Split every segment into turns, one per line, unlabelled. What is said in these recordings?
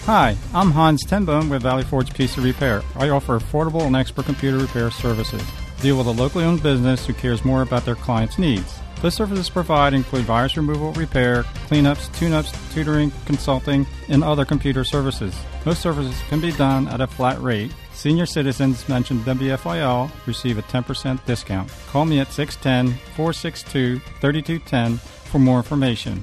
Hi, I'm Hans Tenbone with Valley Forge PC Repair. I offer affordable and expert computer repair services. Deal with a locally owned business who cares more about their clients' needs. The services provided include virus removal, repair, cleanups, tune-ups, tutoring, consulting, and other computer services. Most services can be done at a flat rate. Senior citizens mentioned WFIL receive a 10% discount. Call me at 610-462-3210 for more information.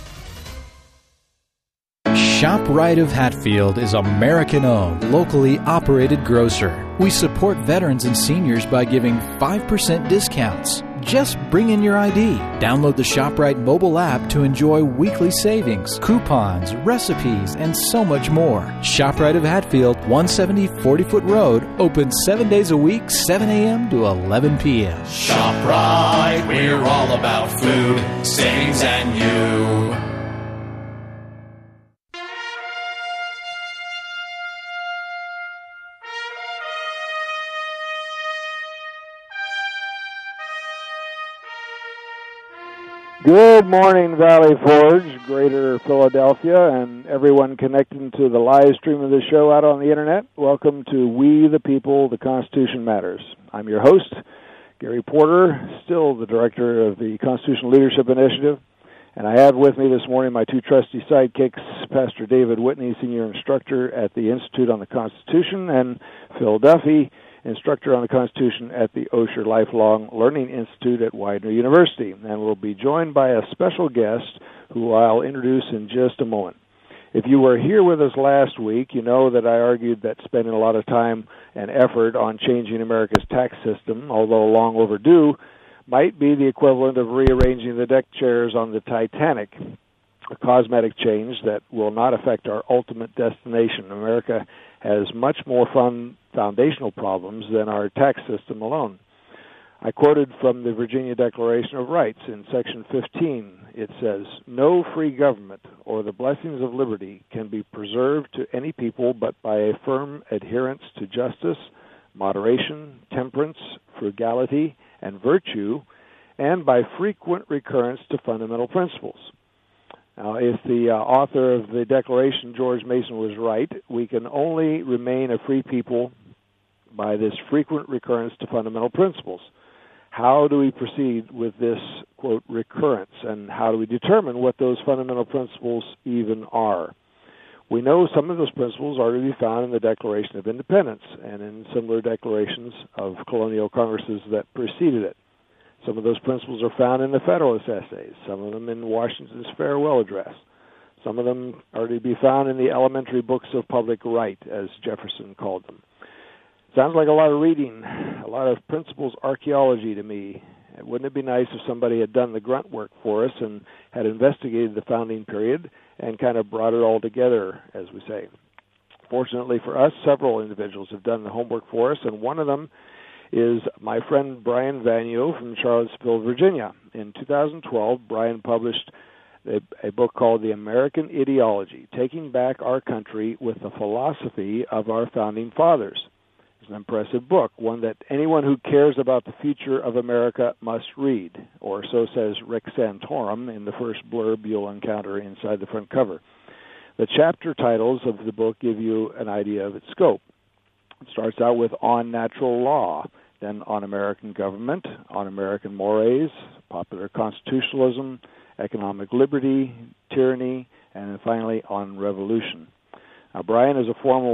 ShopRite of Hatfield is American-owned, locally operated grocer. We support veterans and seniors by giving 5% discounts. Just bring in your ID. Download the ShopRite mobile app to enjoy weekly savings, coupons, recipes, and so much more. ShopRite of Hatfield, 170 40-foot Road, open 7 days a week, 7 a.m. to 11 p.m.
ShopRite, we're all about food, savings, and you.
Good morning, Valley Forge, Greater Philadelphia, and everyone connecting to the live stream of the show out on the Internet. Welcome to We the People, the Constitution Matters. I'm your host, Gary Porter, still the director of the Constitutional Leadership Initiative, and I have with me this morning my two trusty sidekicks, Pastor David Whitney, senior instructor at the Institute on the Constitution, and Phil Duffy, instructor on the Constitution at the Osher Lifelong Learning Institute at Widener University. And we'll be joined by a special guest who I'll introduce in just a moment. If you were here with us last week, you know that I argued that spending a lot of time and effort on changing America's tax system, although long overdue, might be the equivalent of rearranging the deck chairs on the Titanic, a cosmetic change that will not affect our ultimate destination. America has much more foundational problems than our tax system alone. I quoted from the Virginia Declaration of Rights in Section 15. It says, "No free government or the blessings of liberty can be preserved to any people but by a firm adherence to justice, moderation, temperance, frugality, and virtue, and by frequent recurrence to fundamental principles." Now, if the author of the Declaration, George Mason, was right, we can only remain a free people by this frequent recurrence to fundamental principles. How do we proceed with this, quote, recurrence, and how do we determine what those fundamental principles even are? We know some of those principles are to be found in the Declaration of Independence and in similar declarations of colonial congresses that preceded it. Some of those principles are found in the Federalist Essays, some of them in Washington's Farewell Address. Some of them are to be found in the elementary books of public right, as Jefferson called them. Sounds like a lot of reading, a lot of principles archaeology to me. Wouldn't it be nice if somebody had done the grunt work for us and had investigated the founding period and kind of brought it all together, as we say? Fortunately for us, several individuals have done the homework for us, and one of them is my friend Brian Vanyo from Charlottesville, Virginia. In 2012, Brian published a book called The American Ideology, Taking Back Our Country with the Philosophy of Our Founding Fathers. It's an impressive book, one that anyone who cares about the future of America must read, or so says Rick Santorum in the first blurb you'll encounter inside the front cover. The chapter titles of the book give you an idea of its scope. It starts out with On Natural Law, then On American Government, On American Mores, Popular Constitutionalism, Economic Liberty, Tyranny, and then finally On Revolution. Now, Brian is a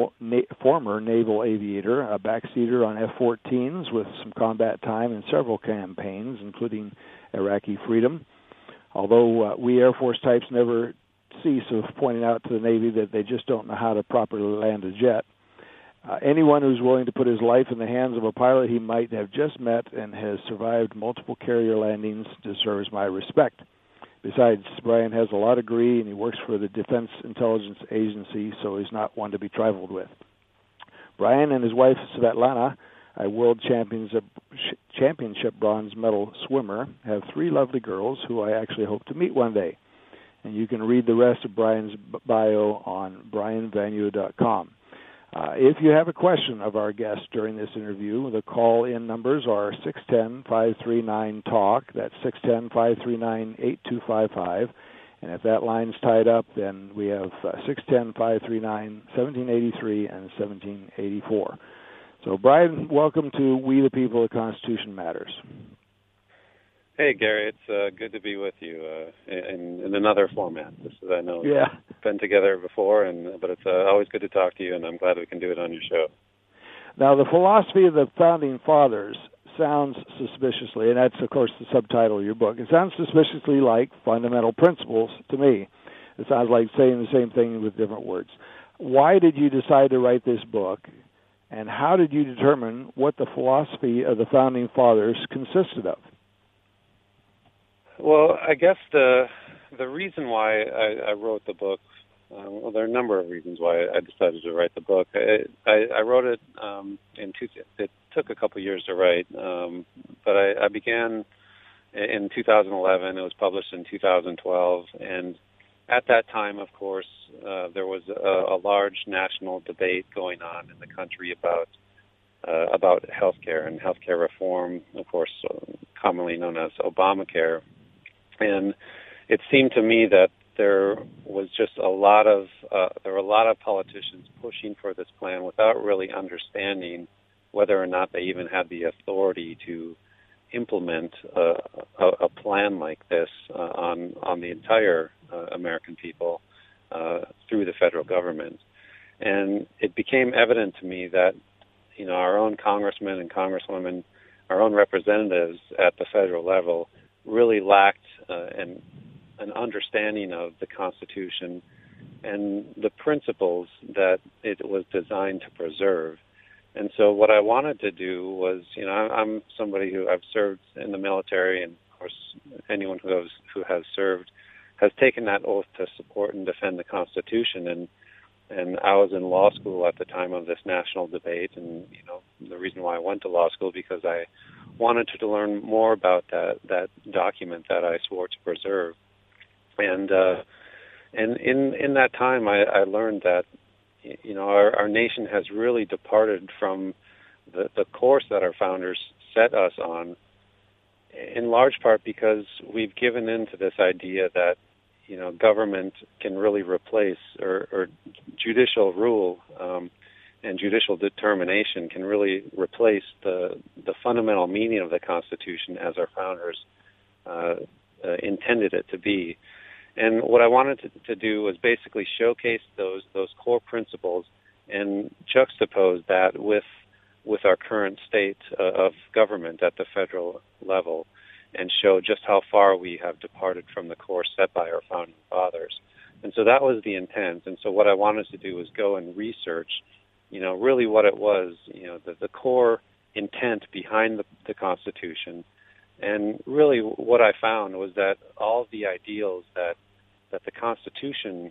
former naval aviator, a backseater on F-14s with some combat time in several campaigns, including Iraqi freedom. Although we Air Force types never cease of pointing out to the Navy that they just don't know how to properly land a jet. Anyone who's willing to put his life in the hands of a pilot he might have just met and has survived multiple carrier landings deserves my respect. Besides, Brian has a law degree and he works for the Defense Intelligence Agency, so he's not one to be trifled with. Brian and his wife, Svetlana, a world championship bronze medal swimmer, have 3 lovely girls who I actually hope to meet one day. And you can read the rest of Brian's bio on brianvanyo.com. If you have a question of our guest during this interview, the call-in numbers are 610-539-TALK. That's 610-539-8255. And if that line's tied up, then we have 610-539-1783 and 1784. So, Brian, welcome to We the People, the Constitution Matters.
Hey, Gary, it's good to be with you in another format. This is, I know,
yeah.
We've been together before, but it's always good to talk to you, and I'm glad we can do it on your show.
Now, the philosophy of the Founding Fathers sounds suspiciously, and that's, of course, the subtitle of your book. It sounds suspiciously like fundamental principles to me. It sounds like saying the same thing with different words. Why did you decide to write this book, and how did you determine what the philosophy of the Founding Fathers consisted of?
Well, I guess the reason why I wrote the book, well, there are a number of reasons why I decided to write the book. I wrote it it took a couple years to write, but I began in 2011. It was published in 2012, and at that time, of course, there was a large national debate going on in the country about healthcare and healthcare reform, of course, commonly known as Obamacare. And it seemed to me that there was just there were a lot of politicians pushing for this plan without really understanding whether or not they even had the authority to implement a plan like this on the entire American people through the federal government. And it became evident to me that, our own congressmen and congresswomen, our own representatives at the federal level really lacked an understanding of the Constitution and the principles that it was designed to preserve. And so what I wanted to do was, I'm somebody who I've served in the military, and of course anyone who has served has taken that oath to support and defend the Constitution. And I was in law school at the time of this national debate, and the reason why I went to law school because I wanted to learn more about that document that I swore to preserve. And in that time, I learned that our nation has really departed from the course that our founders set us on, in large part because we've given in to this idea that government can really replace or judicial rule and judicial determination can really replace the fundamental meaning of the Constitution as our founders intended it to be. And what I wanted to do was basically showcase those core principles and juxtapose that with our current state of government at the federal level, and show just how far we have departed from the course set by our founding fathers. And so that was the intent. And so what I wanted to do was go and research, really what it was, the core intent behind the Constitution. And really what I found was that all of the ideals that the Constitution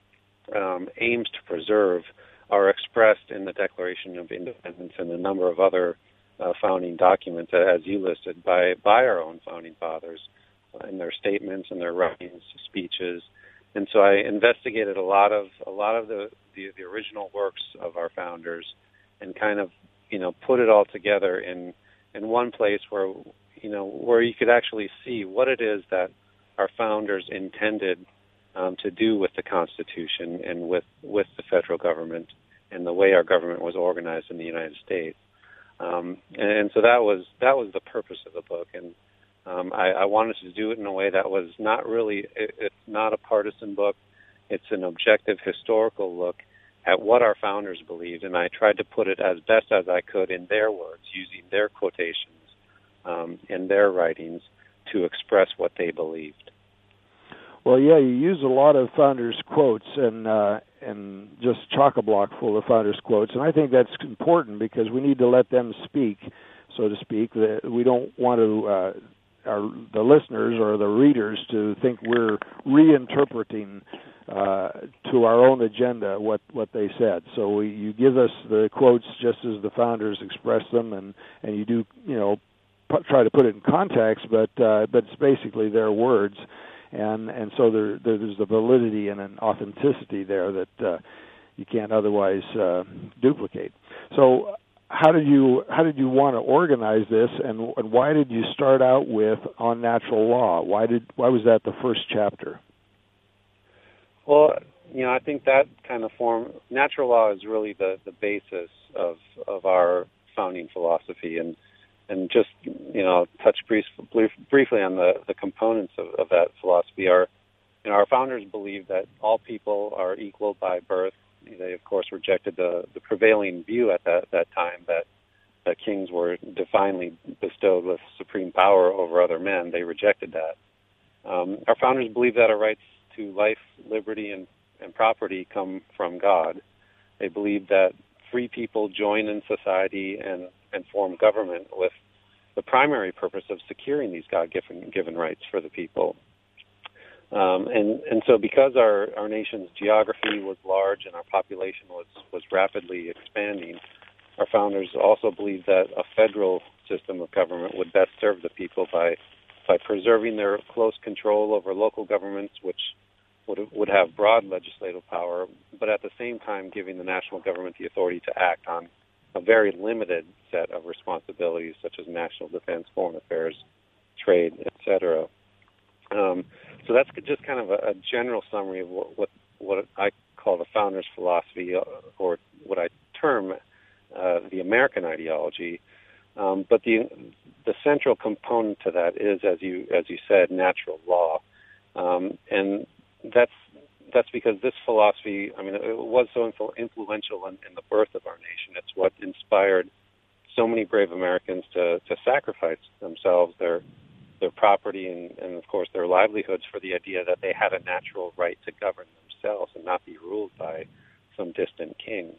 aims to preserve are expressed in the Declaration of Independence and a number of other founding documents, as you listed, by our own founding fathers in their statements and their writings, speeches. And so I investigated a lot of the original works of our founders and kind of put it all together in one place where you could actually see what it is that our founders intended to do with the Constitution and with the federal government and the way our government was organized in the United States. And so that was the purpose of the book, and I wanted to do it in a way that was not really, it's not a partisan book. It's an objective historical look at what our founders believed, and I tried to put it as best as I could in their words, using their quotations in their writings to express what they believed.
Well, yeah, you use a lot of founders' quotes and just chock-a-block full of founders' quotes, and I think that's important because we need to let them speak, so to speak. We don't want to the listeners or the readers to think we're reinterpreting to our own agenda what they said. So you give us the quotes just as the founders expressed them, and you do try to put it in context, but it's basically their words. And so there's the validity and an authenticity there that you can't otherwise duplicate. So how did you want to organize this, and why did you start out with On Natural Law? Why was that the first chapter?
Well, I think that kind of natural law is really the basis of our founding philosophy, and just, touch briefly on the components of that philosophy. Our founders believed that all people are equal by birth. They, of course, rejected the prevailing view at that time that kings were divinely bestowed with supreme power over other men. They rejected that. Our founders believed that our rights to life, liberty, and property come from God. They believed that free people join in society and form government with the primary purpose of securing these God-given rights for the people. And so because our nation's geography was large and our population was rapidly expanding, our founders also believed that a federal system of government would best serve the people by preserving their close control over local governments, which would have broad legislative power, but at the same time giving the national government the authority to act on a very limited set of responsibilities, such as national defense, foreign affairs, trade, etc. So that's just kind of a general summary of what I call the founders' philosophy, or what I term the American ideology. But the central component to that is, as you said, natural law, and that's because this philosophy, it was so influential in the birth of our nation. It's what inspired so many brave Americans to sacrifice themselves, their property, and of course their livelihoods for the idea that they had a natural right to govern themselves and not be ruled by some distant king.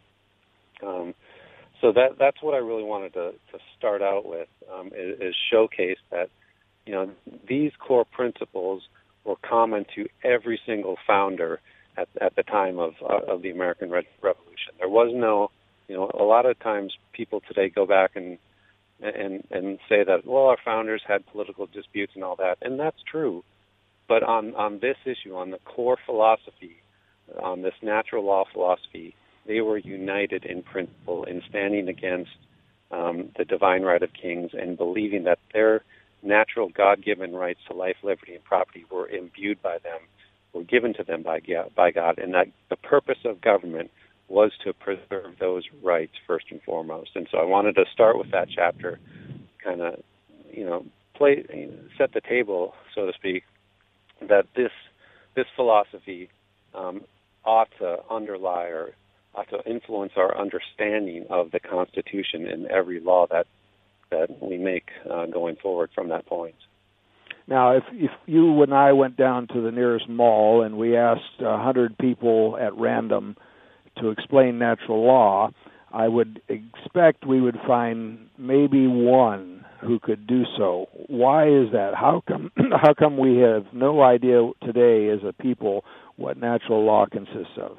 So that's what I really wanted to start out with, is showcase that these core principles were common to every single founder at the time of the American Revolution. There was no, a lot of times people today go back and say that, well, our founders had political disputes and all that, and that's true. But on this issue, on the core philosophy, on this natural law philosophy, they were united in principle in standing against the divine right of kings and believing that their natural God-given rights to life, liberty, and property were imbued by them, were given to them by God, and that the purpose of government was to preserve those rights first and foremost. And so I wanted to start with that chapter, kind of, set the table, so to speak, that this philosophy ought to underlie or ought to influence our understanding of the Constitution in every law that we make going forward from that point.
Now, if you and I went down to the nearest mall and we asked 100 people at random to explain natural law, I would expect we would find maybe one who could do so. Why is that? How come we have no idea today as a people what natural law consists of?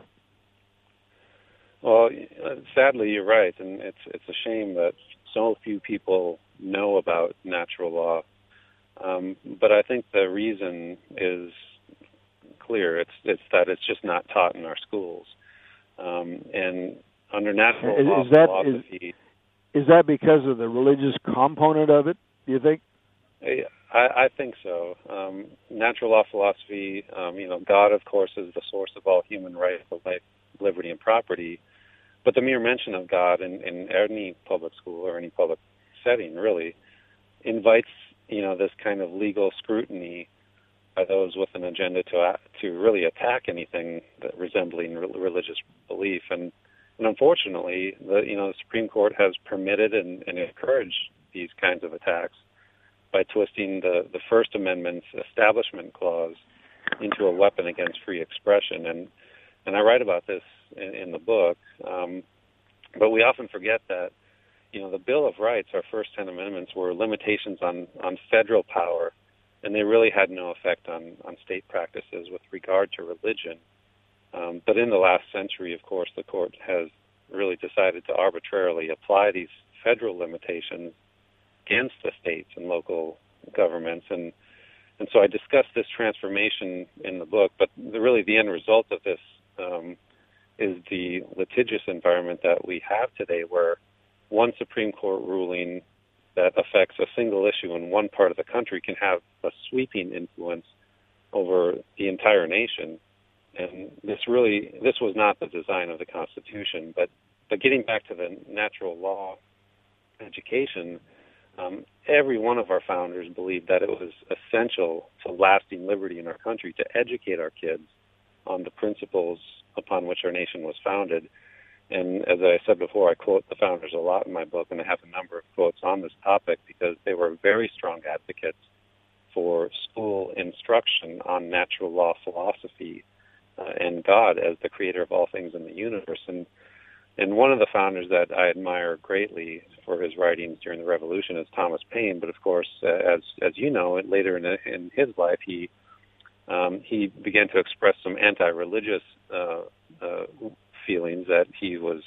Well, sadly, you're right, and it's a shame that so few people know about natural law. But I think the reason is clear. It's that it's just not taught in our schools. And under natural law philosophy...
Is that because of the religious component of it, do you think?
I think so. Natural law philosophy, God, of course, is the source of all human rights of life, liberty, and property. But the mere mention of God in any public school or any public setting really invites, this kind of legal scrutiny by those with an agenda to really attack anything that resembling religious belief. And unfortunately, the Supreme Court has permitted and encouraged these kinds of attacks by twisting the First Amendment's Establishment Clause into a weapon against free expression. And I write about this in the book, but we often forget that, the Bill of Rights, our first 10 amendments, were limitations on federal power, and they really had no effect on state practices with regard to religion. But in the last century, of course, the court has really decided to arbitrarily apply these federal limitations against the states and local governments. And so I discuss this transformation in the book, but really the end result of this is the litigious environment that we have today, where one Supreme Court ruling that affects a single issue in one part of the country can have a sweeping influence over the entire nation. And this was not the design of the Constitution. But getting back to the natural law education, every one of our founders believed that it was essential to lasting liberty in our country to educate our kids on the principles upon which our nation was founded. And as I said before, I quote the founders a lot in my book, and I have a number of quotes on this topic because they were very strong advocates for school instruction on natural law philosophy and God as the creator of all things in the universe. And one of the founders that I admire greatly for his writings during the Revolution is Thomas Paine. But of course, as you know, later in his life, he began to express some anti-religious feelings that he was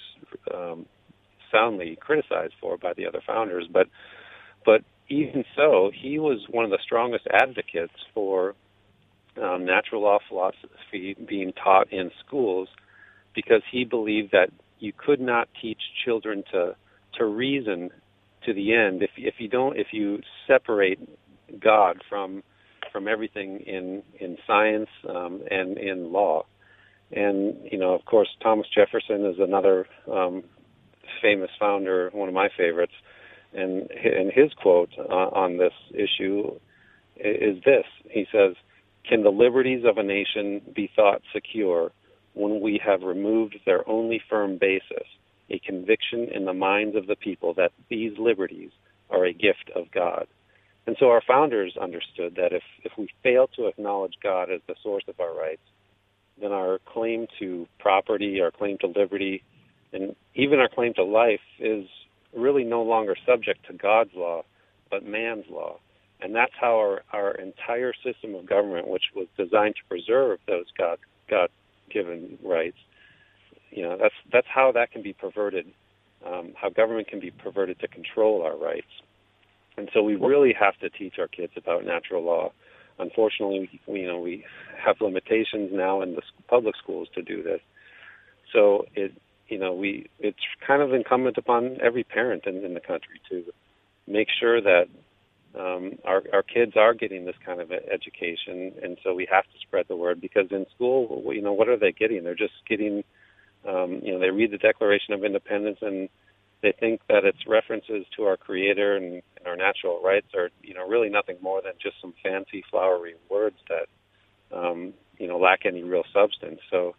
soundly criticized for by the other founders. But even so, he was one of the strongest advocates for natural law philosophy being taught in schools, because he believed that you could not teach children to reason to the end if you separate God from everything in science and in law. And of course, Thomas Jefferson is another famous founder, one of my favorites, and his quote on this issue is this. He says, "Can the liberties of a nation be thought secure when we have removed their only firm basis, a conviction in the minds of the people that these liberties are a gift of God?" And so our founders understood that if we fail to acknowledge God as the source of our rights, then our claim to property, our claim to liberty, and even our claim to life is really no longer subject to God's law, but man's law. And that's how our entire system of government, which was designed to preserve those God-given rights, that's how that can be perverted, how government can be perverted to control our rights. And so we really have to teach our kids about natural law. Unfortunately, we have limitations now in the public schools to do this. So it's kind of incumbent upon every parent in the country to make sure that our kids are getting this kind of education. And so we have to spread the word, because in school, what are they getting? They're just getting, they read the Declaration of Independence and they think that its references to our Creator and our natural rights are, really nothing more than just some fancy, flowery words that, lack any real substance. So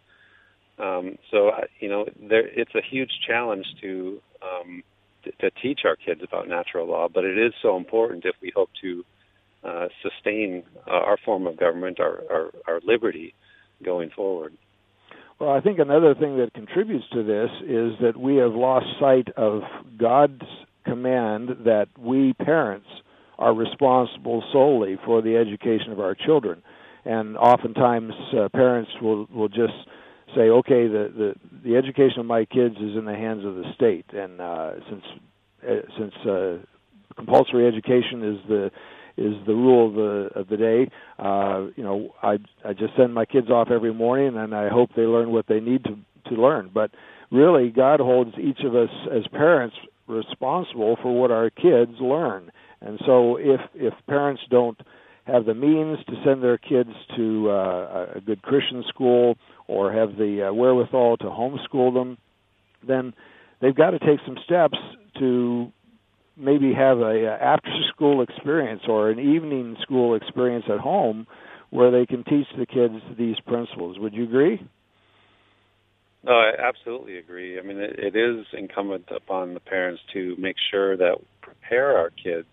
it's a huge challenge to teach our kids about natural law, but it is so important if we hope to sustain our form of government, our liberty going forward.
Well, I think another thing that contributes to this is that we have lost sight of God's command that we parents are responsible solely for the education of our children. And oftentimes parents will just say, okay, the education of my kids is in the hands of the state, and since compulsory education is the rule of the day, I just send my kids off every morning, and I hope they learn what they need to learn. But really, God holds each of us as parents responsible for what our kids learn. And so if parents don't have the means to send their kids to a good Christian school or have the wherewithal to homeschool them, then they've got to take some steps to maybe have a after-school experience or an evening school experience at home where they can teach the kids these principles. Would you agree?
No, I absolutely agree. I mean, it is incumbent upon the parents to make sure that we prepare our kids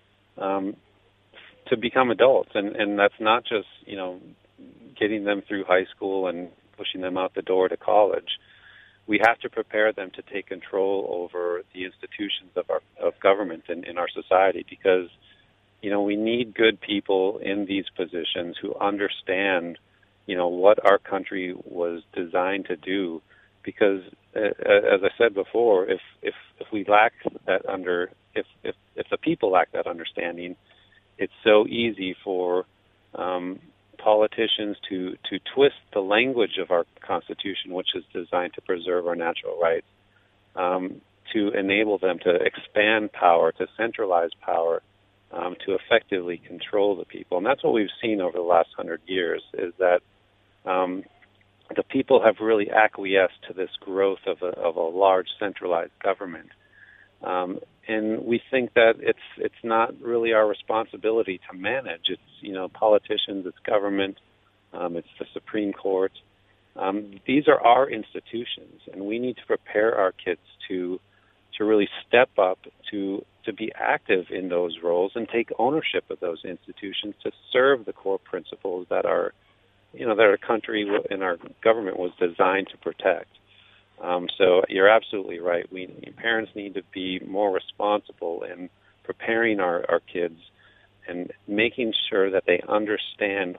to become adults, and that's not just getting them through high school and pushing them out the door to college. We have to prepare them to take control over the institutions of government in our society, because we need good people in these positions who understand what our country was designed to do. Because as I said before, if we lack that if the people lack that understanding, it's so easy for politicians to twist the language of our Constitution, which is designed to preserve our natural rights, to enable them to expand power, to centralize power, to effectively control the people. And that's what we've seen over the last 100 years, is that the people have really acquiesced to this growth of a large centralized government. And we think that it's not really our responsibility to manage. It's politicians, it's government, it's the Supreme Court. These are our institutions, and we need to prepare our kids to really step up, to be active in those roles and take ownership of those institutions to serve the core principles that our country and our government was designed to protect. So you're absolutely right. Parents need to be more responsible in preparing our kids and making sure that they understand,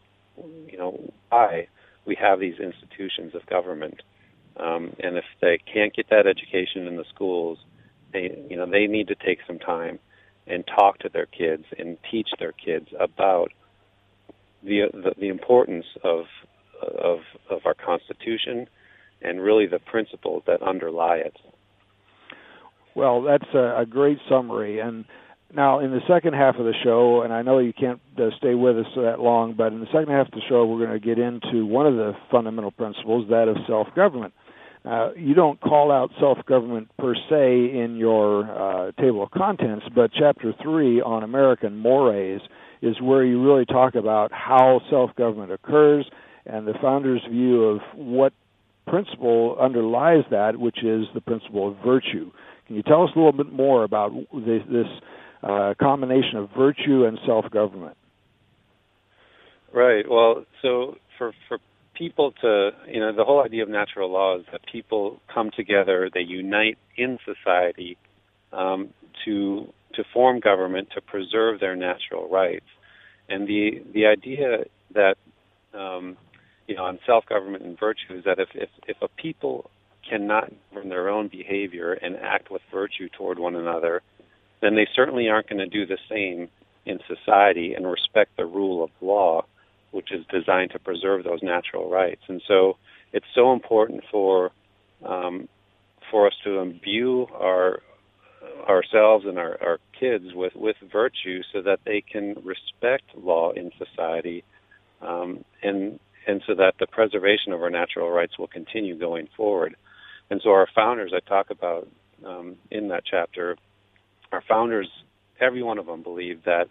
why we have these institutions of government. And if they can't get that education in the schools, they need to take some time and talk to their kids and teach their kids about the importance of our Constitution and really the principles that underlie it.
Well, that's a great summary. And now in the second half of the show, and I know you can't stay with us that long, but in the second half of the show we're going to get into one of the fundamental principles, that of self-government. You don't call out self-government per se in your table of contents, but Chapter 3 on American mores is where you really talk about how self-government occurs and the founders' view of what principle underlies that, which is the principle of virtue. Can you tell us a little bit more about this combination of virtue and self-government?
Right. Well, so for people to, the whole idea of natural law is that people come together, they unite in society to form government to preserve their natural rights. And the idea that, on self-government and virtue is that if a people cannot govern their own behavior and act with virtue toward one another, then they certainly aren't going to do the same in society and respect the rule of law, which is designed to preserve those natural rights. And so it's so important for us to imbue ourselves and our kids with virtue so that they can respect law in society, and so that the preservation of our natural rights will continue going forward. And so our founders, I talk about in that chapter, our founders, every one of them believed that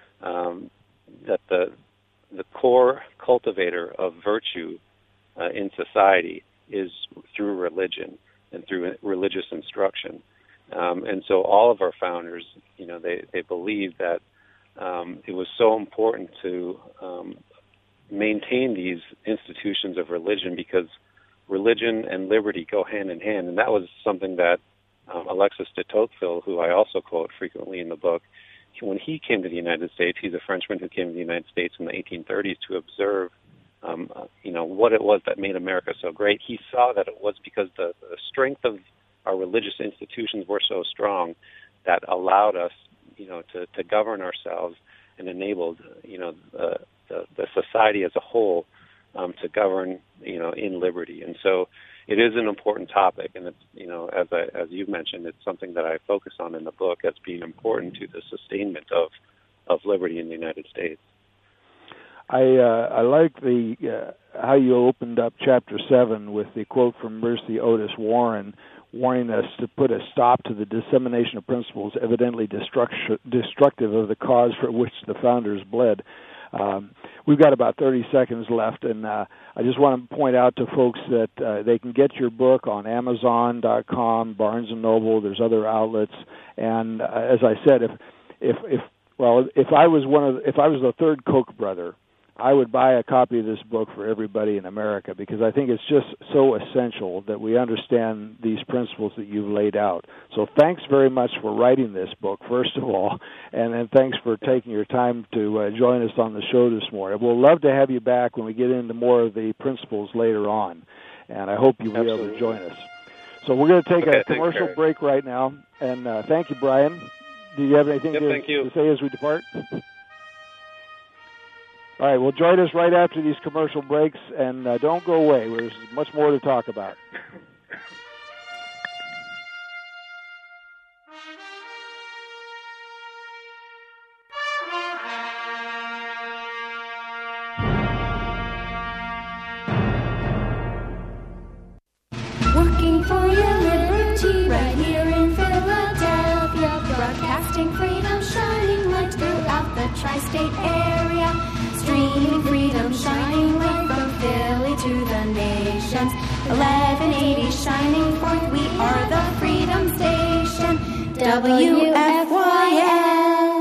the core cultivator of virtue in society is through religion and through religious instruction. And so all of our founders, they believed that it was so important to maintain these institutions of religion because religion and liberty go hand in hand. And that was something that Alexis de Tocqueville, who I also quote frequently in the book, when he came to the United States, he's a Frenchman who came to the United States in the 1830s to observe, what it was that made America so great. He saw that it was because the strength of our religious institutions were so strong that allowed us, to govern ourselves and enabled, the society as a whole to govern, in liberty. And so it is an important topic, and it's, as you've mentioned, it's something that I focus on in the book as being important to the sustainment of liberty in the United States.
I like how you opened up Chapter 7 with the quote from Mercy Otis Warren, warning us to put a stop to the dissemination of principles evidently destructive of the cause for which the founders bled. We've got about 30 seconds left, and I just want to point out to folks that they can get your book on Amazon.com, Barnes & Noble. There's other outlets, and as I said, if I was the third Koch brother, I would buy a copy of this book for everybody in America because I think it's just so essential that we understand these principles that you've laid out. So thanks very much for writing this book, first of all, and then thanks for taking your time to join us on the show this morning. We'll love to have you back when we get into more of the principles later on, and I hope you'll be able to join us. So we're going to take a commercial break right now, and thank you, Brian. Do you have anything to say as we depart? All right, well, join us right after these commercial breaks, and don't go away. There's much more to talk about.
walking for your liberty right here in Philadelphia, broadcasting freedom, shining light throughout the tri-state area, streaming freedom, shining light from Philly to the nations. 1180 shining forth, we are the Freedom Station, WFYL.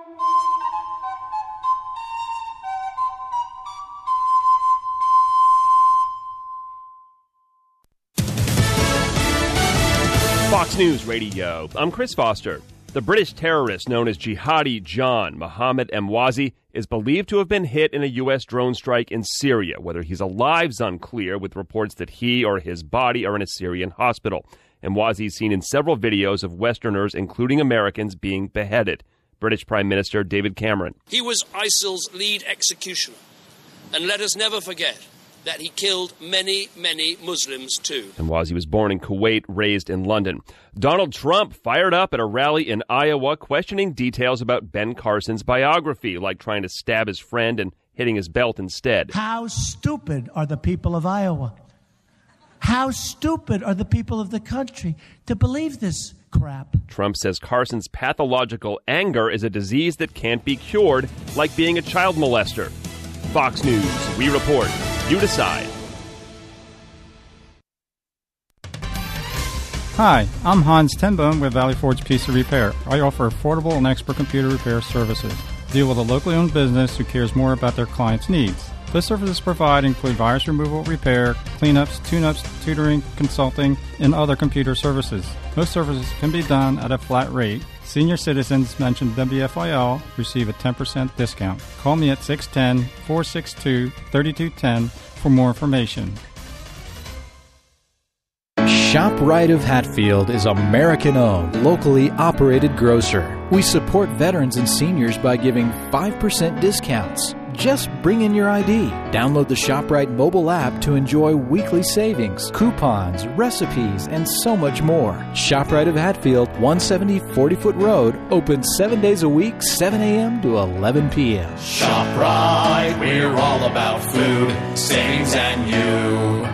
Fox News Radio. I'm Chris Foster. The British terrorist known as Jihadi John Mohammed Emwazi is believed to have been hit in a U.S. drone strike in Syria. Whether he's alive is unclear, with reports that he or his body are in a Syrian hospital. Emwazi is seen in several videos of Westerners, including Americans, being beheaded. British Prime Minister David Cameron.
He was ISIL's lead executioner, and let us never forget that he killed many, many Muslims too.
Emwazi was born in Kuwait, raised in London. Donald Trump fired up at a rally in Iowa, questioning details about Ben Carson's biography, like trying to stab his friend and hitting his belt instead.
How stupid are the people of Iowa? How stupid are the people of the country to believe this crap?
Trump says Carson's pathological anger is a disease that can't be cured, like being a child molester. Fox News, we report. You decide.
Hi, I'm Hans Tenbone with Valley Forge PC Repair. I offer affordable and expert computer repair services. Deal with a locally owned business who cares more about their clients' needs. The services provided include virus removal, repair, cleanups, tune-ups, tutoring, consulting, and other computer services. Most services can be done at a flat rate. Senior citizens mentioned WFIL receive a 10% discount. Call me at 610-462-3210 for more information.
ShopRite of Hatfield is American-owned, locally operated grocer. We support veterans and seniors by giving 5% discounts. Just bring in your ID. Download the ShopRite mobile app to enjoy weekly savings, coupons, recipes, and so much more. ShopRite of Hatfield, 170 40-foot Road, open 7 days a week, 7 a.m. to 11 p.m.
ShopRite, we're all about food, savings, and you.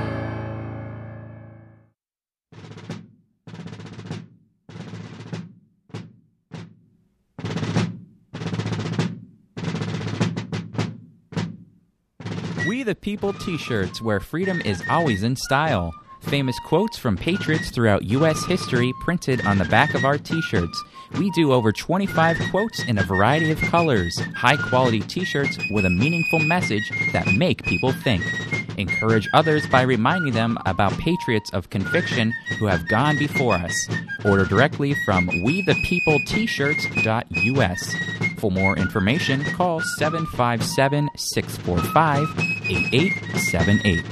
We the People t-shirts, where freedom is always in style. Famous quotes from patriots throughout U.S. history printed on the back of our t-shirts. We do over 25 quotes in a variety of colors. High-quality t-shirts with a meaningful message that make people think. Encourage others by reminding them about patriots of conviction who have gone before us. Order directly from WeThePeopleT-shirts.us. For more information, call 757-645-8878.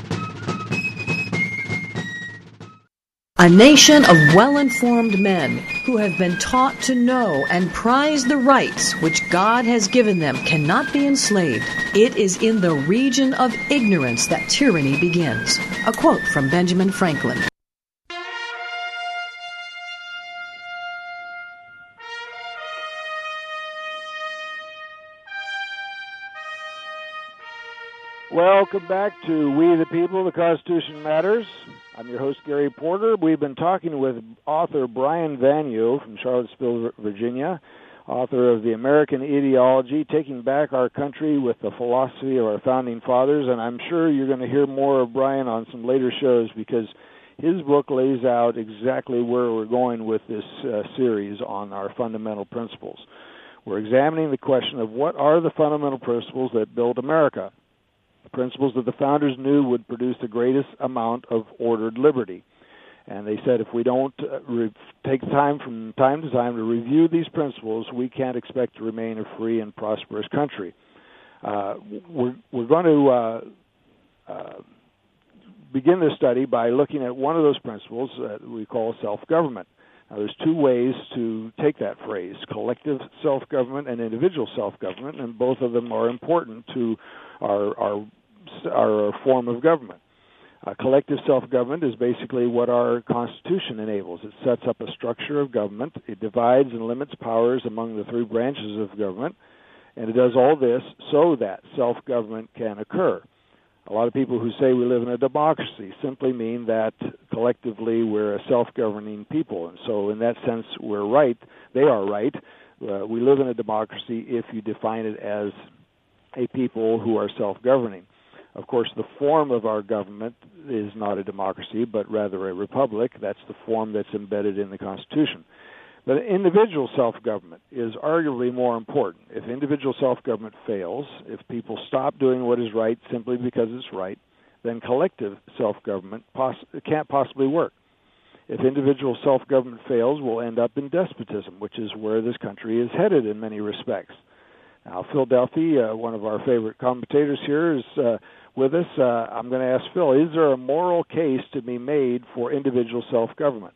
A nation of well-informed men who have been taught to know and prize the rights which God has given them cannot be enslaved. It is in the region of ignorance that tyranny begins. A quote from Benjamin Franklin.
Welcome back to We the People, the Constitution Matters. I'm your host, Gary Porter. We've been talking with author Brian Vanyo from Charlottesville, Virginia, author of The American Ideology, Taking Back Our Country with the Philosophy of Our Founding Fathers. And I'm sure you're going to hear more of Brian on some later shows because his book lays out exactly where we're going with this series on our fundamental principles. We're examining the question of what are the fundamental principles that build America. Principles that the founders knew would produce the greatest amount of ordered liberty. And they said if we don't take time from time to time to review these principles, we can't expect to remain a free and prosperous country. We're going to begin this study by looking at one of those principles that we call self-government. Now, there's two ways to take that phrase, collective self-government and individual self-government, and both of them are important to our form of government. Collective self-government is basically what our Constitution enables. It sets up a structure of government. It divides and limits powers among the three branches of government, and it does all this so that self-government can occur. A lot of people who say we live in a democracy simply mean that collectively we're a self-governing people. And so in that sense, we're right. They are right. We live in a democracy if you define it as a people who are self-governing. Of course, the form of our government is not a democracy, but rather a republic. That's the form that's embedded in the Constitution. But individual self-government is arguably more important. If individual self-government fails, if people stop doing what is right simply because it's right, then collective self-government can't possibly work. If individual self-government fails, we'll end up in despotism, which is where this country is headed in many respects. Now, Phil Delphi, one of our favorite commentators here, is with us. I'm going to ask Phil, is there a moral case to be made for individual self-government?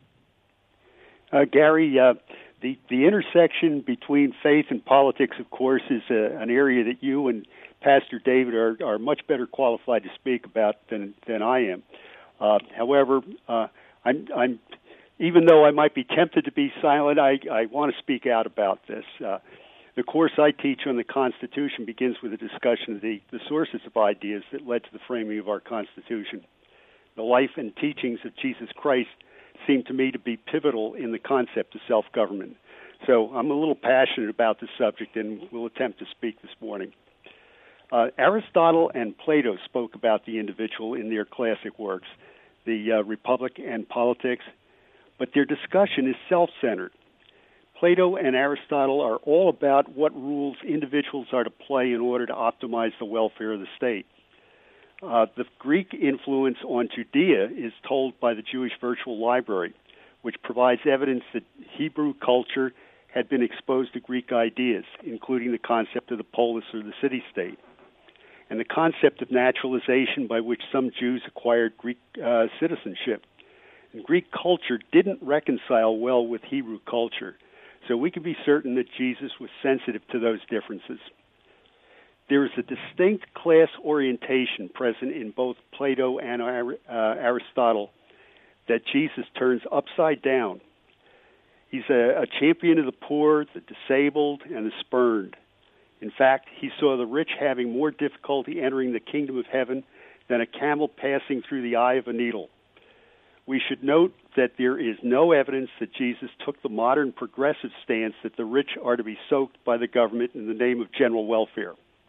Gary, the intersection between faith and politics, of course, is an area that you and Pastor David are much better qualified to speak about than I am. However, I'm even though I might be tempted to be silent, I want to speak out about this. The course I teach on the Constitution begins with a discussion of the sources of ideas that led to the framing of our Constitution. The life and teachings of Jesus Christ seem to me to be pivotal in the concept of self-government. So I'm a little passionate about this subject and will attempt to speak this morning. Aristotle and Plato spoke about the individual in their classic works, The Republic and Politics, but their discussion is self-centered. Plato and Aristotle are all about what rules individuals are to play in order to optimize the welfare of the state. The Greek influence on Judea is told by the Jewish Virtual Library, which provides evidence that Hebrew culture had been exposed to Greek ideas, including the concept of the polis or the city-state, and the concept of naturalization by which some Jews acquired Greek citizenship. And Greek culture didn't reconcile well with Hebrew culture, so we can be certain that Jesus was sensitive to those differences. There is a distinct class orientation present in both Plato and Aristotle that Jesus turns upside down. He's a champion of the poor, the disabled, and the spurned. In fact, he saw the rich having more difficulty entering the kingdom of heaven than a camel passing through the eye of a needle. We should note that there is no evidence that Jesus took the modern progressive stance that the rich are to be soaked by the government in the name of general welfare.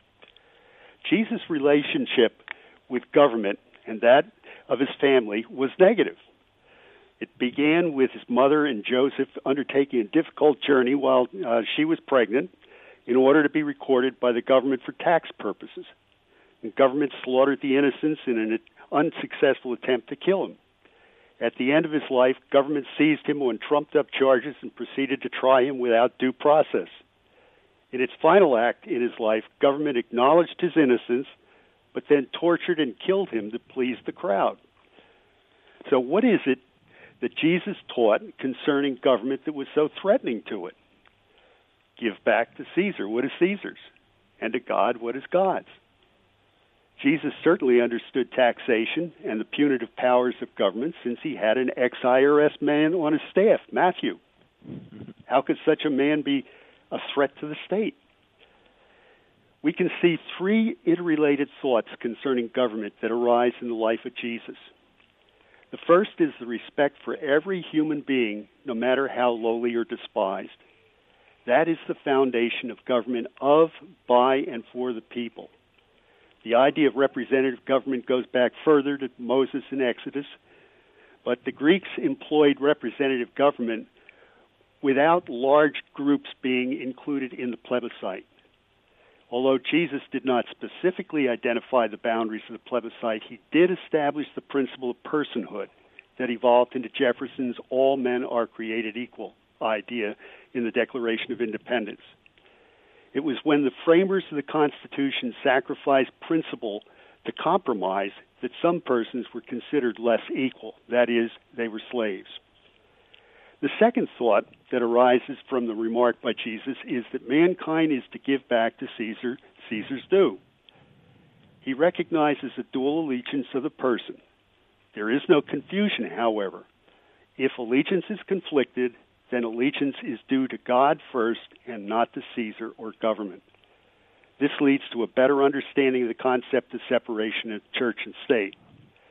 Jesus' relationship with government and that of his family was negative. It began with his mother and Joseph undertaking a difficult journey while she was pregnant in order to be recorded by the government for tax purposes. The government slaughtered the innocents in an unsuccessful attempt to kill him. At the end of his life, government seized him on trumped-up charges and proceeded to try him without due process. In its final act in his life, government acknowledged his innocence, but then tortured and killed him to please the crowd. So what is it that Jesus taught concerning government that was so threatening to it? Give back to Caesar what is Caesar's, and to God what is God's. Jesus certainly understood taxation and the punitive powers of government, since he had an ex-IRS man on his staff, Matthew. How could such a man be a threat to the state? We can see three interrelated thoughts concerning government that arise in the life of Jesus. The first is the respect for every human being, no matter how lowly or despised. That is the foundation of government of, by, and for the people. The idea of representative government goes back further to Moses in Exodus, but the Greeks employed representative government without large groups being included in the plebiscite. Although Jesus did not specifically identify the boundaries of the plebiscite, he did establish the principle of personhood that evolved into Jefferson's all men are created equal idea in the Declaration of Independence. It was when the framers of the Constitution sacrificed principle to compromise that some persons were considered less equal, that is, they were slaves. The second thought that arises from the remark by Jesus is that mankind is to give back to Caesar Caesar's due. He recognizes the dual allegiance of the person. There is no confusion, however. If allegiance is conflicted, then allegiance is due to God first and not to Caesar or government. This leads to a better understanding of the concept of separation of church and state.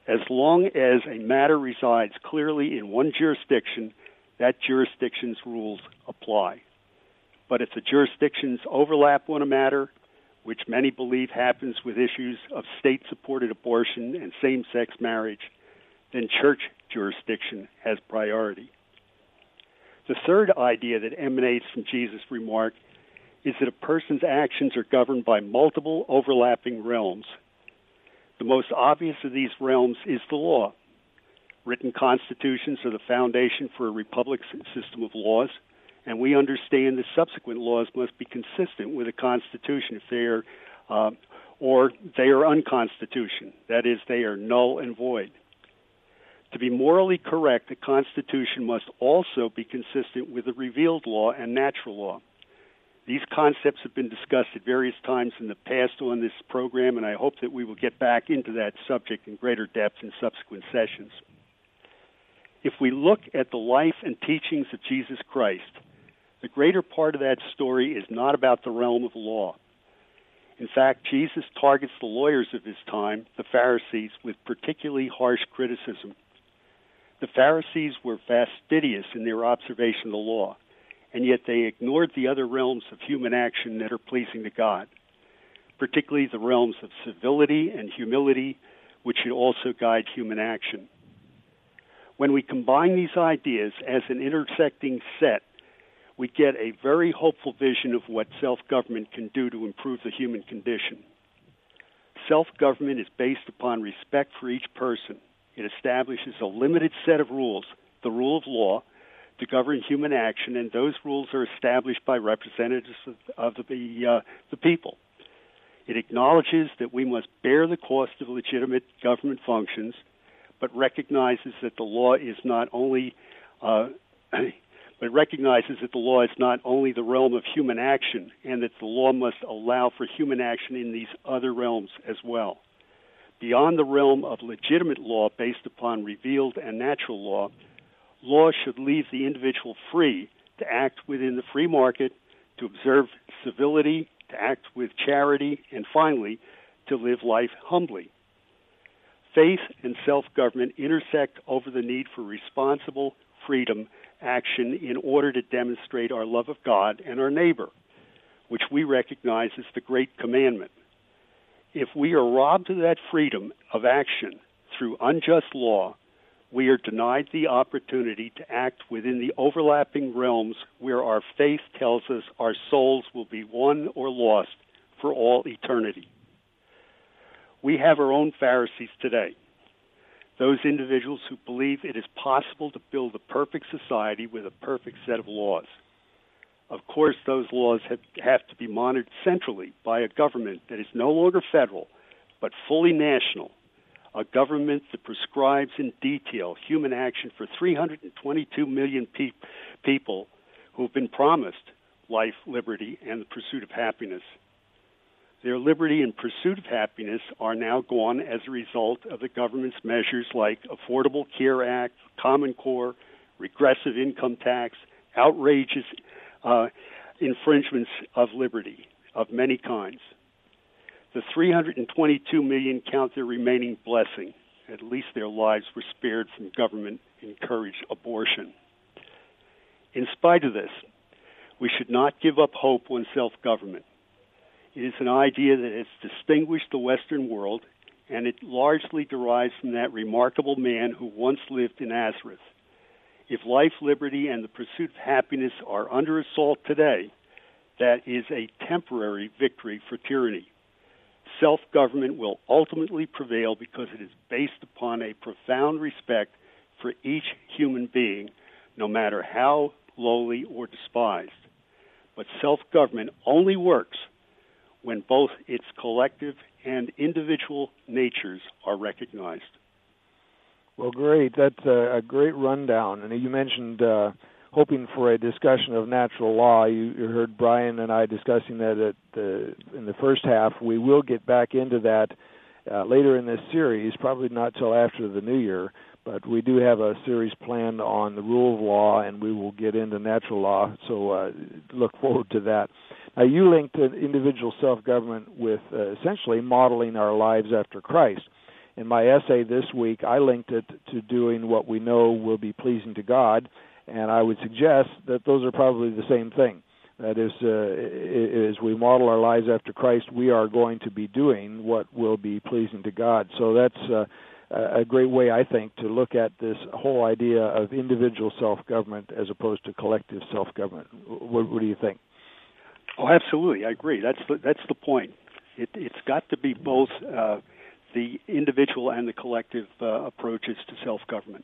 As long as a matter resides clearly in one jurisdiction, that jurisdiction's rules apply. But if the jurisdictions overlap on a matter, which many believe happens with issues of state-supported abortion and same-sex marriage, then church jurisdiction has priority. The third idea that emanates from Jesus' remark is that a person's actions are governed by multiple overlapping realms. The most obvious of these realms is the law. Written constitutions are the foundation for a republic's system of laws, and we understand that subsequent laws must be consistent with a constitution if they are, or they are unconstitutional. That is, they are null and void. To be morally correct, a constitution must also be consistent with the revealed law and natural law. These concepts have been discussed at various times in the past on this program, and I hope that we will get back into that subject in greater depth in subsequent sessions. If we look at the life and teachings of Jesus Christ, the greater part of that story is not about the realm of law. In fact, Jesus targets the lawyers of his time, the Pharisees, with particularly harsh criticism. The Pharisees were fastidious in their observation of the law, and yet they ignored the other realms of human action that are pleasing to God, particularly the realms of civility and humility, which should also guide human action. When we combine these ideas as an intersecting set, we get a very hopeful vision of what self-government can do to improve the human condition. Self-government is based upon respect for each person. It establishes a limited set of rules, the rule of law, to govern human action, and those rules are established by representatives of the people. It acknowledges that we must bear the cost of legitimate government functions, but recognizes that the law is not only the realm of human action, and that the law must allow for human action in these other realms as well. Beyond the realm of legitimate law based upon revealed and natural law, law should leave the individual free to act within the free market, to observe civility, to act with charity, and finally, to live life humbly. Faith and self-government intersect over the need for responsible freedom action in order to demonstrate our love of God and our neighbor, which we recognize as the great commandment. If we are robbed of that freedom of action through unjust law, we are denied the opportunity to act within the overlapping realms where our faith tells us our souls will be won or lost for all eternity. We have our own Pharisees today, those individuals who believe it is possible to build a perfect society with a perfect set of laws. Of course, those laws have to be monitored centrally by a government that is no longer federal, but fully national, a government that prescribes in detail human action for 322 million people who have been promised life, liberty, and the pursuit of happiness. Their liberty and pursuit of happiness are now gone as a result of the government's measures like Affordable Care Act, Common Core, regressive income tax, outrageous infringements of liberty of many kinds. The 322 million count their remaining blessing. At least their lives were spared from government-encouraged abortion. In spite of this, we should not give up hope on self-government. It is an idea that has distinguished the Western world, and it largely derives from that remarkable man who once lived in Nazareth. If life, liberty, and the pursuit of happiness are under assault today, that is a temporary victory for tyranny. Self-government will ultimately prevail because it is based upon a profound respect for each human being, no matter how lowly or despised. But self-government only works when both its collective and individual natures are recognized.
Well, great. That's a great rundown. And you mentioned hoping for a discussion of natural law. You heard Brian and I discussing that in the first half. We will get back into that later in this series, probably not till after the new year. But we do have a series planned on the rule of law, and we will get into natural law, so look forward to that. Now, you linked individual self-government with essentially modeling our lives after Christ. in my essay this week, I linked it to doing what we know will be pleasing to God, and I would suggest that those are probably the same thing. That is, as we model our lives after Christ, we are going to be doing what will be pleasing to God. So that's a great way, I think, to look at this whole idea of individual self-government as opposed to collective self-government. What do you think?
Oh, absolutely. I agree. That's the point. It's got to be both the individual and the collective approaches to self-government.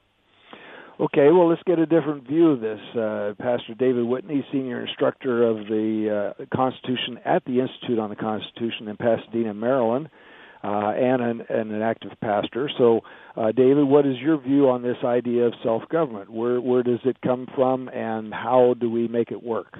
Okay, well, let's get a different view of this. Pastor David Whitney, Senior Instructor of the Constitution at the Institute on the Constitution in Pasadena, Maryland, and an active pastor. So, David, what is your view on this idea of self-government? Where does it come from, and how do we make it work?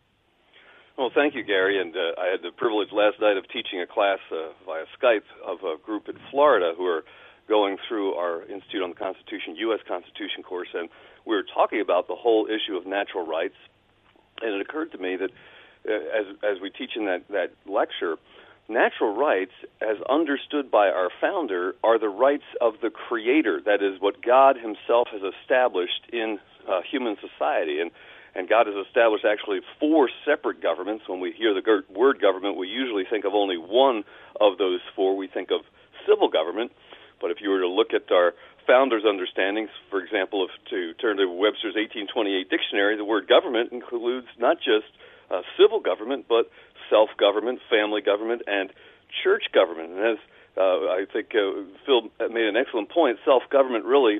Well, thank you, Gary. And I had the privilege last night of teaching a class via Skype of a group in Florida who are going through our Institute on the Constitution, U.S. Constitution course, and we were talking about the whole issue of natural rights. And it occurred to me that as we teach in that lecture, natural rights, as understood by our founder, are the rights of the Creator. That is what God himself has established in human society. And God has established actually 4 separate governments. When we hear the word government, we usually think of only one of those 4. We think of civil government. But if you were to look at our founders' understandings, for example, to turn to Webster's 1828 dictionary, the word government includes not just civil government, but self-government, family government, and church government. And as I think Phil made an excellent point, self-government really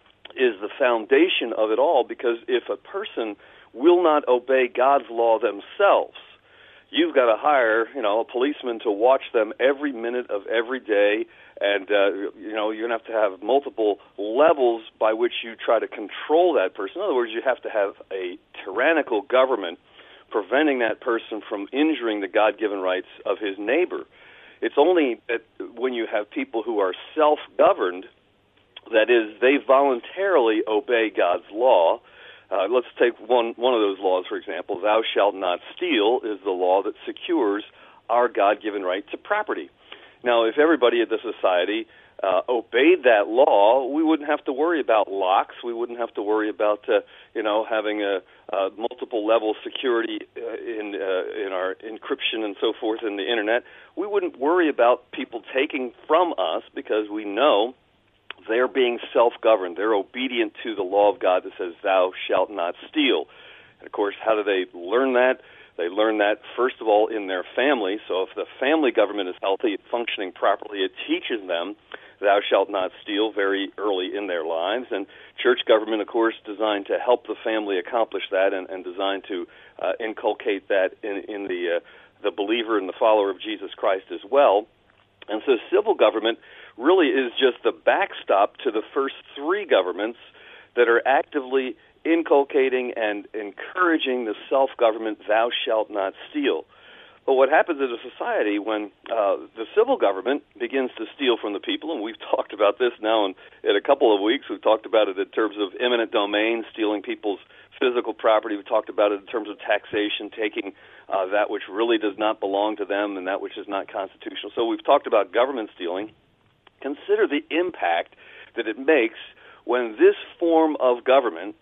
is the foundation of it all, because if a person will not obey God's law themselves, you've got to hire, a policeman to watch them every minute of every day, and you're going to have multiple levels by which you try to control that person. In other words, you have to have a tyrannical government preventing that person from injuring the God-given rights of his neighbor. It's only when you have people who are self-governed, that is, they voluntarily obey God's law. Let's take one of those laws, for example. Thou shalt not steal is the law that secures our God-given right to property. Now, if everybody at the society obeyed that law, we wouldn't have to worry about locks. We wouldn't have to worry about, having a multiple level security in our encryption and so forth in the Internet. We wouldn't worry about people taking from us, because we know they're being self-governed. They're obedient to the law of God that says, thou shalt not steal. And, of course, how do they learn that? They learn that, first of all, in their family. So if the family government is healthy, functioning properly, it teaches them, thou shalt not steal, very early in their lives. And church government, of course, designed to help the family accomplish that, and designed to inculcate that in the believer and the follower of Jesus Christ as well. And so civil government really is just the backstop to the first 3 governments that are actively inculcating and encouraging the self-government, thou shalt not steal. But what happens in a society when the civil government begins to steal from the people, and we've talked about this now in a couple of weeks. We've talked about it in terms of eminent domain, stealing people's physical property. We've talked about it in terms of taxation, taking that which really does not belong to them and that which is not constitutional. So we've talked about government stealing. Consider the impact that it makes when this form of government,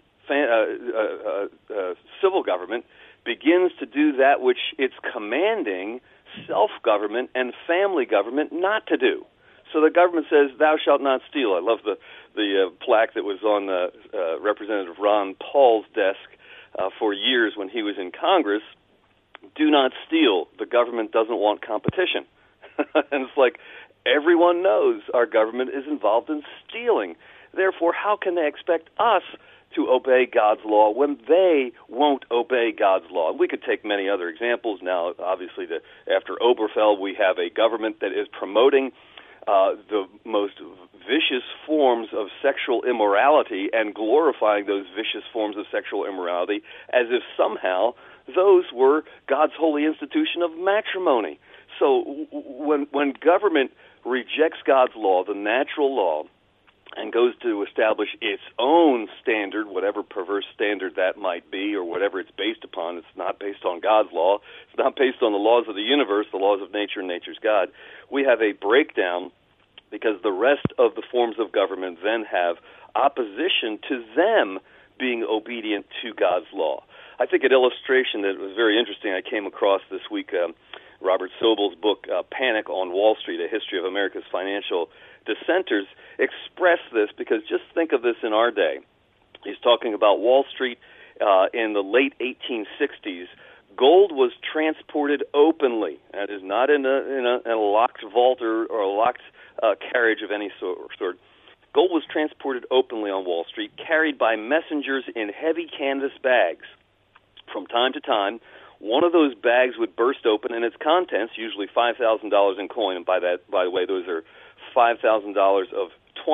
civil government, begins to do that which it's commanding self-government and family government not to do. So the government says, thou shalt not steal. I love the plaque that was on Representative Ron Paul's desk for years when he was in Congress. Do not steal. The government doesn't want competition. And it's like, everyone knows our government is involved in stealing. Therefore, how can they expect us to obey God's law when they won't obey God's law? We could take many other examples. Now, obviously, after Obergefell, we have a government that is promoting the most vicious forms of sexual immorality and glorifying those vicious forms of sexual immorality as if somehow those were God's holy institution of matrimony. So when government rejects God's law, the natural law, and goes to establish its own standard, whatever perverse standard that might be, or whatever it's based upon. It's not based on God's law. It's not based on the laws of the universe, the laws of nature and nature's God. We have a breakdown because the rest of the forms of government then have opposition to them being obedient to God's law. I think an illustration that was very interesting I came across this week, Robert Sobel's book, Panic on Wall Street, A History of America's Financial Dissenters, expressed this, because just think of this in our day. He's talking about Wall Street in the late 1860s. Gold was transported openly. That is not in a locked vault or a locked carriage of any sort. Gold was transported openly on Wall Street, carried by messengers in heavy canvas bags. From time to time, one of those bags would burst open, and its contents, usually $5,000 in coin, and by the way, those are $5,000 of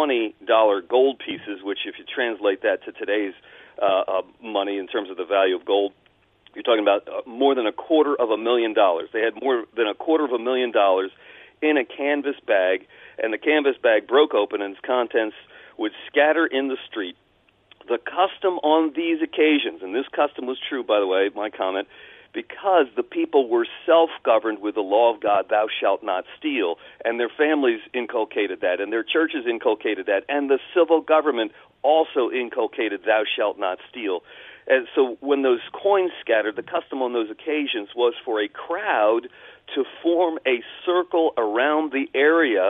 $20 gold pieces, which if you translate that to today's money in terms of the value of gold, you're talking about more than $250,000. They had more than $250,000 in a canvas bag, and the canvas bag broke open and its contents would scatter in the street. The custom on these occasions, and this custom was true, by the way, my comment, because the people were self-governed with the law of God, thou shalt not steal, and their families inculcated that, and their churches inculcated that, and the civil government also inculcated thou shalt not steal. And so when those coins scattered, the custom on those occasions was for a crowd to form a circle around the area,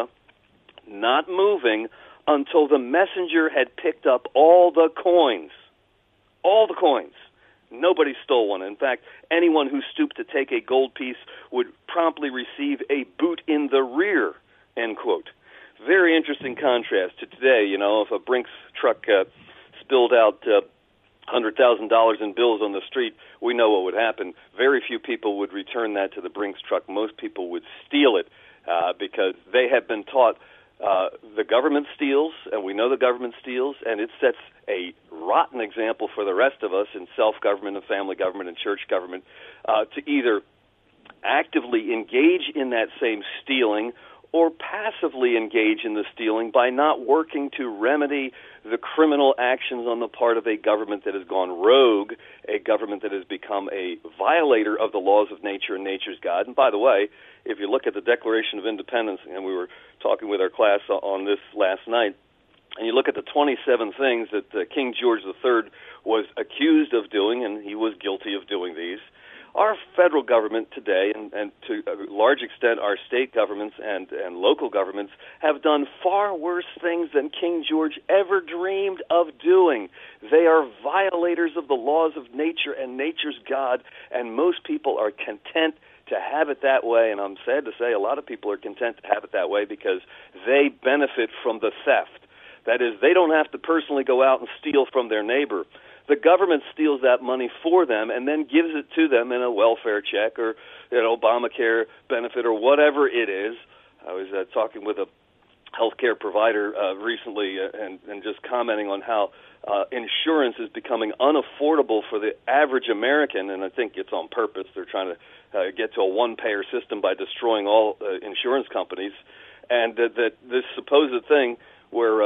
not moving, until the messenger had picked up all the coins. All the coins. Nobody stole one. In fact, anyone who stooped to take a gold piece would promptly receive a boot in the rear, end quote. Very interesting contrast to today. You know, if a Brinks truck spilled out $100,000 in bills on the street, we know what would happen. Very few people would return that to the Brinks truck. Most people would steal it because they have been taught the government steals, and we know the government steals, and it sets a rotten example for the rest of us in self-government and family government and church government to either actively engage in that same stealing or passively engage in the stealing by not working to remedy the criminal actions on the part of a government that has gone rogue, a government that has become a violator of the laws of nature and nature's God. And by the way, if you look at the Declaration of Independence, and we were talking with our class on this last night, and you look at the 27 things that King George III was accused of doing, and he was guilty of doing these, our federal government today, and to a large extent our state governments and local governments, have done far worse things than King George ever dreamed of doing. They are violators of the laws of nature and nature's God, and most people are content to have it that way, and I'm sad to say a lot of people are content to have it that way because they benefit from the theft. That is, they don't have to personally go out and steal from their neighbor. The government steals that money for them and then gives it to them in a welfare check or an Obamacare benefit or whatever it is. I was talking with a healthcare provider recently and just commenting on how insurance is becoming unaffordable for the average American, and I think it's on purpose. They're trying to get to a one-payer system by destroying all insurance companies, and that this supposed thing where,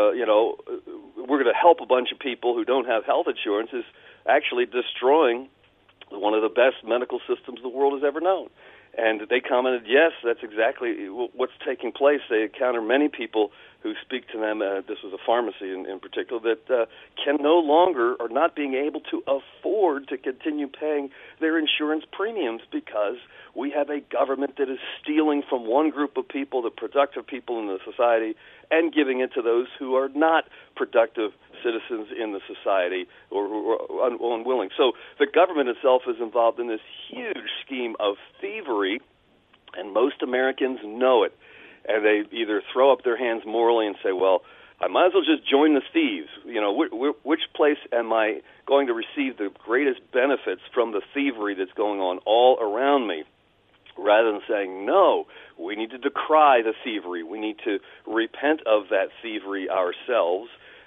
we're going to help a bunch of people who don't have health insurance is actually destroying one of the best medical systems the world has ever known. And they commented, yes, that's exactly what's taking place. They encounter many people who speak to them, this was a pharmacy in particular, that can no longer or not being able to afford to continue paying their insurance premiums because we have a government that is stealing from one group of people, the productive people in the society, and giving it to those who are not productive citizens in the society or who are unwilling. So the government itself is involved in this huge scheme of thievery, and most Americans know it. And they either throw up their hands morally and say, well, I might as well just join the thieves. You know, which place am I going to receive the greatest benefits from the thievery that's going on all around me? Rather than saying, no, we need to decry the thievery. We need to repent of that thievery ourselves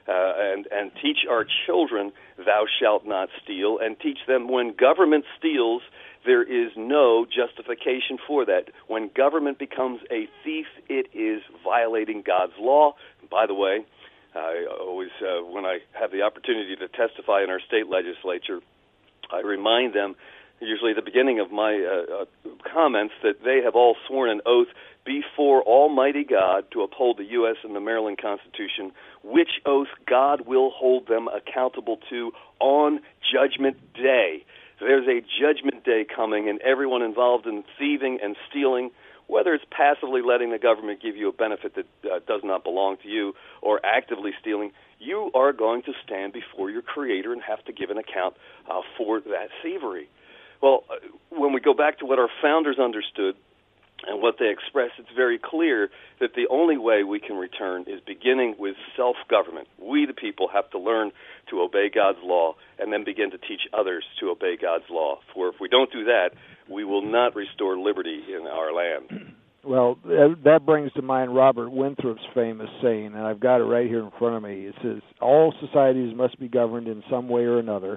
and teach our children, thou shalt not steal, and teach them when government steals, there is no justification for that. When government becomes a thief, it is violating God's law. And by the way, I always, when I have the opportunity to testify in our state legislature, I remind them, usually at the beginning of my comments, that they have all sworn an oath before Almighty God to uphold the U.S. and the Maryland Constitution, which oath God will hold them accountable to on Judgment Day. There's a Judgment Day coming, and everyone involved in thieving and stealing, whether it's passively letting the government give you a benefit that does not belong to you or actively stealing, you are going to stand before your Creator and have to give an account for that thievery. Well, when we go back to what our founders understood and what they expressed, it's very clear that the only way we can return is beginning with self-government. We, the people, have to learn to obey God's law and then begin to teach others to obey God's law. For if we don't do that, we will not restore liberty in our land.
Well, that brings to mind Robert Winthrop's famous saying, and I've got it right here in front of me. It says, all societies must be governed in some way or another.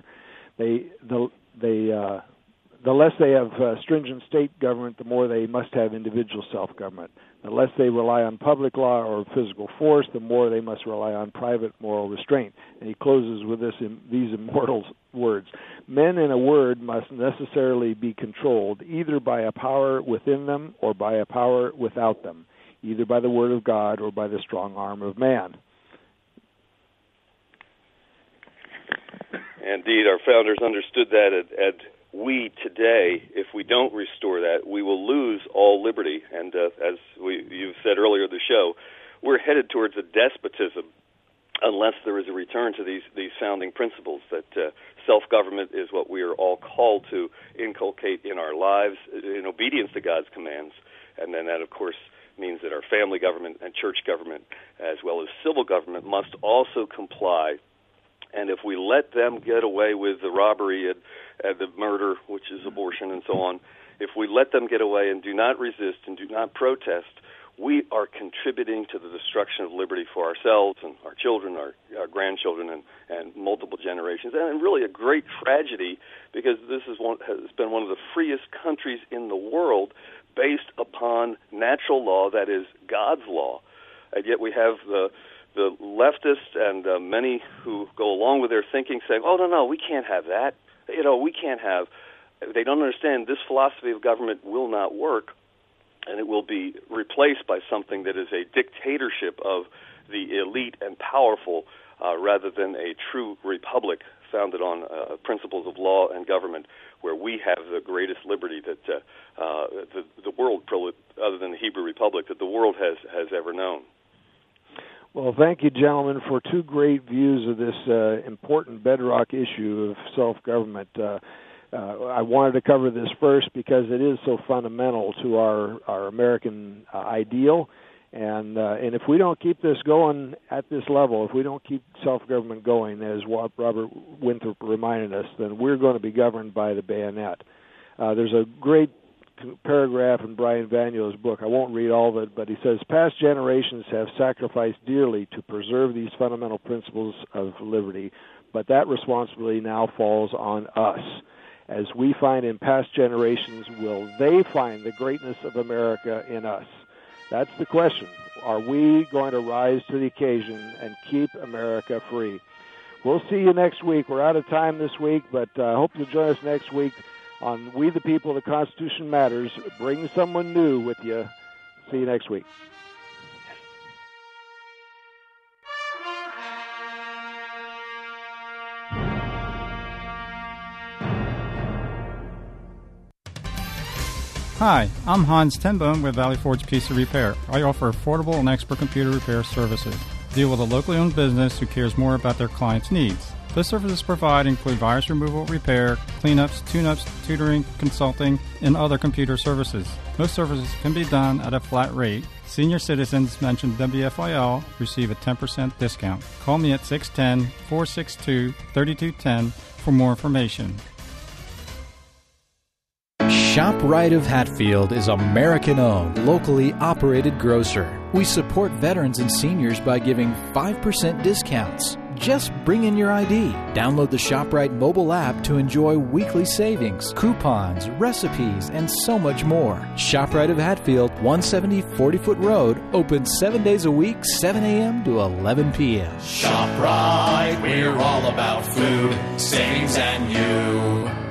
The less they have stringent state government, the more they must have individual self-government. The less they rely on public law or physical force, the more they must rely on private moral restraint. And he closes with these immortal words. Men, in a word, must necessarily be controlled either by a power within them or by a power without them, either by the word of God or by the strong arm of man.
Indeed, our founders understood that at we today, if we don't restore that, we will lose all liberty. And as you said earlier in the show, we're headed towards a despotism unless there is a return to these founding principles that self-government is what we are all called to inculcate in our lives in obedience to God's commands. And then that, of course, means that our family government and church government, as well as civil government, must also comply. And if we let them get away with the robbery and the murder, which is abortion and so on, if we let them get away and do not resist and do not protest, we are contributing to the destruction of liberty for ourselves and our children, our grandchildren, and multiple generations. And really a great tragedy, because this has been one of the freest countries in the world based upon natural law, that is God's law. And yet we have the leftists and many who go along with their thinking saying, oh, no, we can't have that. We can't have. They don't understand this philosophy of government will not work, and it will be replaced by something that is a dictatorship of the elite and powerful rather than a true republic founded on principles of law and government, where we have the greatest liberty that the world, other than the Hebrew Republic, that the world has ever known.
Well, thank you, gentlemen, for two great views of this important bedrock issue of self-government. I wanted to cover this first because it is so fundamental to our American ideal. And if we don't keep this going at this level, if we don't keep self-government going, as Robert Winthrop reminded us, then we're going to be governed by the bayonet. There's a great paragraph in Brian Vanyo's book. I won't read all of it, but he says, past generations have sacrificed dearly to preserve these fundamental principles of liberty, but that responsibility now falls on us. As we find in past generations, will they find the greatness of America in us? That's the question. Are we going to rise to the occasion and keep America free? We'll see you next week. We're out of time this week, but I hope you'll join us next week on We the People, the Constitution Matters. Bring someone new with you. See you next week.
Hi, I'm Hans Tenbone with Valley Forge PC Repair. I offer affordable and expert computer repair services. Deal with a locally owned business who cares more about their clients' needs. The services provided include virus removal, repair, cleanups, tune-ups, tutoring, consulting, and other computer services. Most services can be done at a flat rate. Senior citizens mention WFIL receive a 10% discount. Call me at 610-462-3210 for more information.
ShopRite of Hatfield is American-owned, locally operated grocer. We support veterans and seniors by giving 5% discounts. Just bring in your ID. Download the ShopRite mobile app to enjoy weekly savings, coupons, recipes, and so much more. ShopRite of Hatfield, 170 40-foot Road, open 7 days a week, 7 a.m. to 11 p.m.
ShopRite, we're all about food, savings, and you.